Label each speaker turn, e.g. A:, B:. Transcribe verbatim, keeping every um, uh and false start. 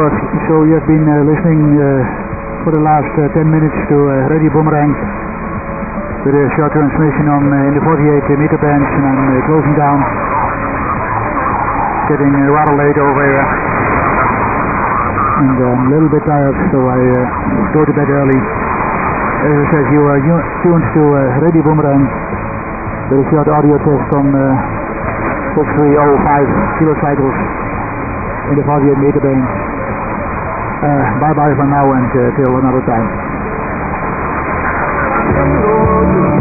A: viewers, so you have been uh, listening uh, for the last uh, ten minutes to uh, Radio Boomerang with a short transmission on uh, in the forty-eight meter bands, and I'm uh, closing down. It's getting uh, rather late over here, and uh, I'm a little bit tired, so I uh, go to bed early. As I said, you are uh, tuned to uh, Radio Boomerang with a short audio test on uh, six three oh five kilocycles in the forty-eight meter band. Uh, bye bye for now, and uh, till another time.